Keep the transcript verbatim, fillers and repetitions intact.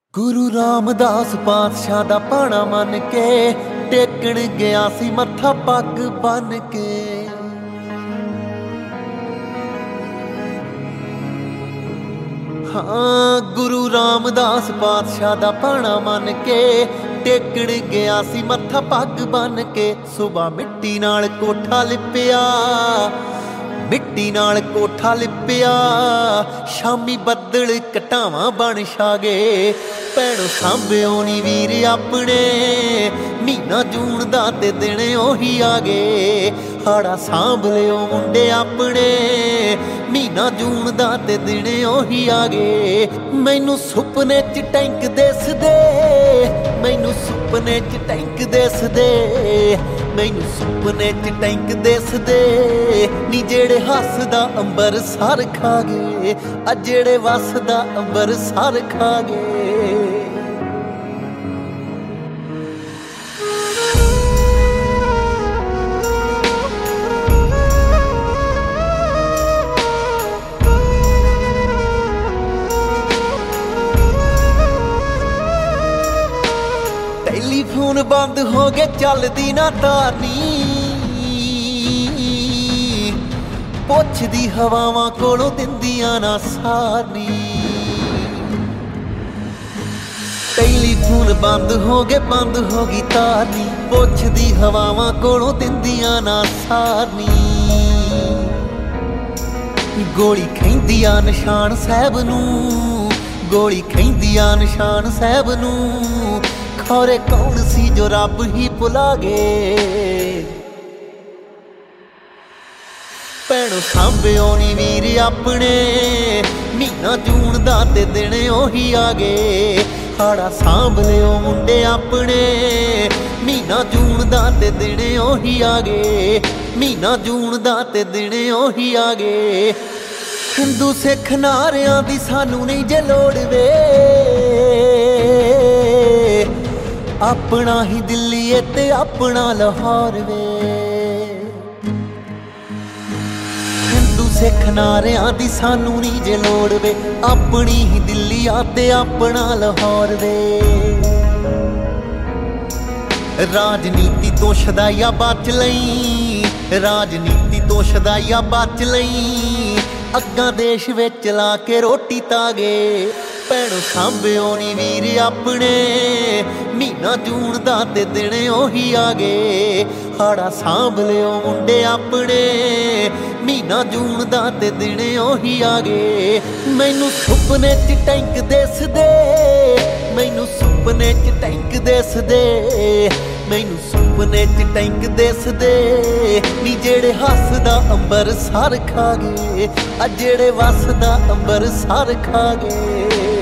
ਗੁਰੂ ਰਾਮਦਾਸ ਪਾਤਸ਼ਾਹ ਦਾ ਭਾਣਾ ਮੰਨ ਕੇ ਟੇਕਣ ਗਿਆ ਸੀ ਮੱਥਾ ਪੱਗ ਬੰਨ ਕੇ। ਹਾਂ ਗੁਰੂ ਰਾਮਦਾਸ ਪਾਤਸ਼ਾਹ ਦਾ ਭਾਣਾ ਮੰਨ ਕੇ ਟੇਕਣ ਗਿਆ ਸੀ ਮੱਥਾ ਪੱਗ ਬੰਨ ਕੇ। ਸੁਬਾ ਮਿੱਟੀ ਨਾਲ ਕੋਠਾ ਲਿਪਿਆ, ਮਿੱਟੀ ਨਾਲ ਕੋਠਾ ਲਿਪਿਆ, ਸ਼ਾਮੀ ਬੱਦਲ ਘਟਾਵਾਂ ਬਣ ਛਾ ਗਏ। ਭੈਣੋ ਸਾਂਭਿਓ ਨੀ ਵੀਰ ਆਪਣੇ, ਮਹੀਨਾ ਜੂਨ ਦਾ ਤੇ ਦਿਨ ਉਹੀ ਆ ਗਏ। ਹਾੜਾ ਸਾਂਭ ਲਿਓ ਮੁੰਡੇ ਆਪਣੇ, ਮਹੀਨਾ ਜੂਨ ਦਾ ਤੇ ਦਿਨ ਉਹੀ ਆ ਗਏ। ਮੈਨੂੰ ਸੁਪਨੇ ਚ ਟੈਂਕ ਦਿਸਦੇ, ਮੈਨੂੰ ਸੁਪਨੇ ਚ ਟੈਂਕ ਦਿਸਦੇ, ਮੈਨੂੰ ਸੁਪਨੇ ਚ ਟੈਂਕ ਦਿਸਦੇ ਨੀ ਜਿਹੜੇ ਹੱਸਦਾ ਅੰਬਰ ਸਰ ਖਾ ਗਏ, ਆ ਜਿਹੜੇ ਵਸਦਾ ਅੰਬਰ ਸਰ ਖਾ ਗਏ। ਟੈਲੀਫੋਨ ਬੰਦ ਹੋ ਗਏ, ਚੱਲਦੀ ਨਾ ਤਾਰ ਨੀ, ਪੁੱਛਦੀ ਹਵਾਵਾਂ ਕੋਲੋਂ ਦਿੰਦੀਆਂ ਨਾ ਸਾਰਨੀ। ਟੈਲੀਫੋਨ ਬੰਦ ਹੋ ਗਏ, ਬੰਦ ਹੋ ਗਈ ਤਾਰ ਨੀ, ਪੁੱਛਦੀ ਹਵਾਵਾਂ ਕੋਲੋਂ ਦਿੰਦੀਆਂ ਨਾ ਸਾਰਨੀ। ਗੋਲੀ ਖੈਂਦੀ ਆ ਨਿਸ਼ਾਨ ਸਾਹਿਬ ਨੂੰ, ਗੋਲੀ ਖੈਂਦੀ ਆ ਨਿਸ਼ਾਨ ਸਾਹਿਬ ਨੂੰ, ਖੌਰੇ ਕੌਣ ਸੀ ਜੋ ਰੱਬ ਹੀ ਭੁਲਾ ਗਏ। ਭੈਣੋ ਸਾਂਭਿਓ ਨੀ ਵੀਰ ਆਪਣੇ, ਮਹੀਨਾ ਜੂਨ ਦਾ ਤੇ ਦਿਨ ਉਹੀ ਆ ਗਏ। ਹਾੜਾ ਸਾਂਭ ਲਿਓ ਮੁੰਡੇ ਆਪਣੇ, ਮਹੀਨਾ ਜੂਨ ਦਾ ਤੇ ਦਿਨ ਉਹੀ ਆ ਗਏ। ਮਹੀਨਾ ਜੂਨ ਦਾ ਤੇ ਦਿਨ ਉਹੀ ਆ ਗਏ। ਹਿੰਦੂ ਸਿੱਖ ਨਾਰਿਆਂ ਦੀ ਸਾਨੂੰ ਨਹੀਂ ਜੇ ਲੋੜ ਵੇ, ਆਪਣਾ ਹੀ ਦਿੱਲੀ ਏ ਤੇ ਆਪਣਾ ਲਾਹੌਰ ਵੇ। ਹਿੰਦੂ ਸਿੱਖ ਨਾਰਿਆਂ ਦੀ ਸਾਨੂੰ ਨਹੀਂ ਜੇ ਲੋੜ ਵੇ, ਆਪਣੀ ਹੀ ਦਿੱਲੀ ਆ ਤੇ ਆਪਣਾ ਲਾਹੌਰ ਵੇ। ਰਾਜਨੀਤੀ ਤੋਂ ਸ਼ਦਾਈਆ ਬਚ ਲਈ, ਰਾਜਨੀਤੀ ਤੋਂ ਸ਼ਦਾਈਆ ਬਚ ਲਈ, ਅੱਗਾਂ ਦੇਸ਼ ਵਿੱਚ ਲਾ ਕੇ ਰੋਟੀ ਤਾਗੇ। ਭੈਣੋ ਸਾਂਭਿਓ ਨੀ ਵੀਰ ਆਪਣੇ, ਮਹੀਨਾ ਜੂਨ ਦਾ ਤੇ ਦਿਨ ਉਹੀ ਆ ਗਏ। ਹਾੜਾ ਸਾਂਭ ਲਿਓ ਮੁੰਡੇ ਆਪਣੇ, ਮਹੀਨਾ ਜੂਨ ਦਾ ਤੇ ਦਿਨ ਉਹੀ ਆ ਗਏ। ਮੈਨੂੰ ਸੁਪਨੇ ਚ ਟੈਂਕ ਦਿਸਦੇ, ਮੈਨੂੰ ਸੁਪਨੇ ਚ ਟੈਂਕ ਦਿਸਦੇ, ਮੈਨੂੰ ਸੁਪਨੇ ਚ ਟੈਂਕ ਦਿਸਦੇ ਨੀ ਜਿਹੜੇ ਹੱਸਦਾ ਅੰਬਰ ਸਰ ਖਾ ਗਏ, ਆ ਜਿਹੜੇ ਵਸਦਾ ਅੰਬਰ ਸਰ ਖਾ ਗਏ।